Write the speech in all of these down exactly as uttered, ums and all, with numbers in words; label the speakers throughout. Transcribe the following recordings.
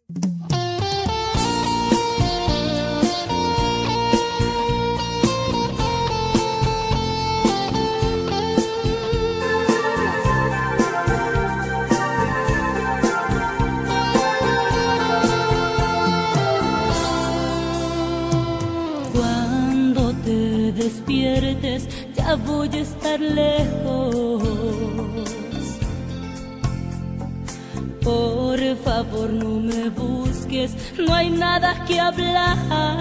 Speaker 1: Despiertes, ya voy a estar lejos. Por favor no me busques, no hay nada que hablar.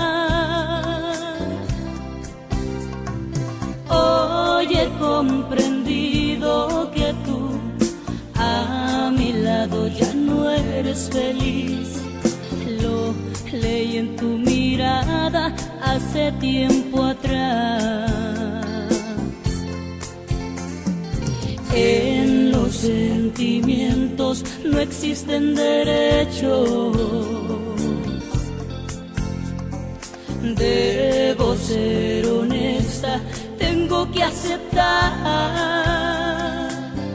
Speaker 1: Hoy he comprendido que tú a mi lado ya no eres feliz. Lo leí en tu mirada hace tiempo atrás. En los sentimientos no existen derechos. Debo ser honesta, tengo que aceptar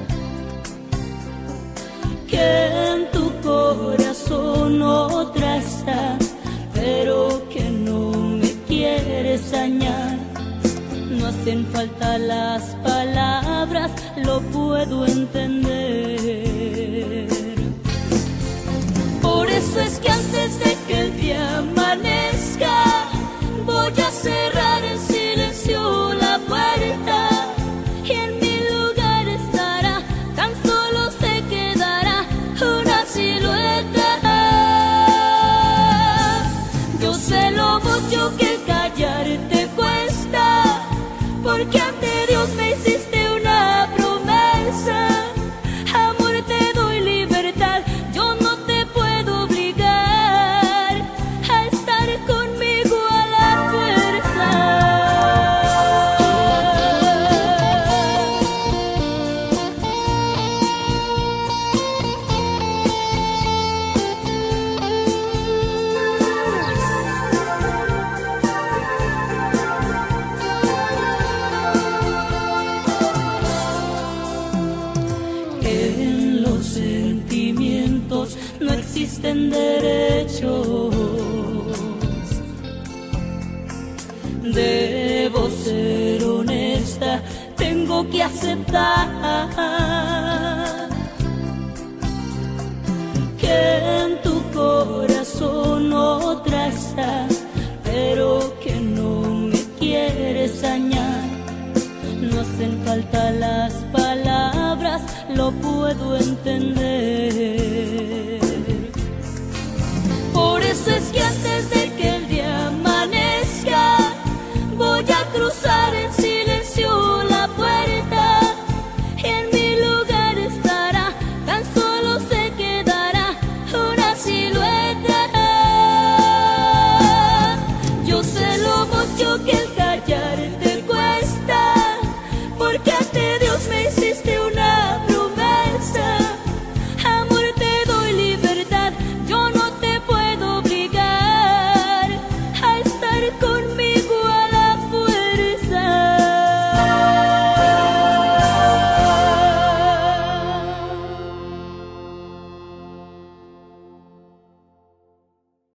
Speaker 1: que en tu corazón otra está, pero que no me quieres dañar. No hacen falta las palabras, lo puedo entender. Por eso es que antes de que el día amanezca, voy a cerrar en silencio la puerta. Y en mi lugar estará, tan solo se quedará una silueta. Yo sé lo mucho que callarte cuesta, porque ante Dios me hiciste una promesa. Amor, te doy libertad, yo no te puedo obligar a estar conmigo a la fuerza. En los sentimientos no existen derechos. Debo ser honesta, tengo que aceptar que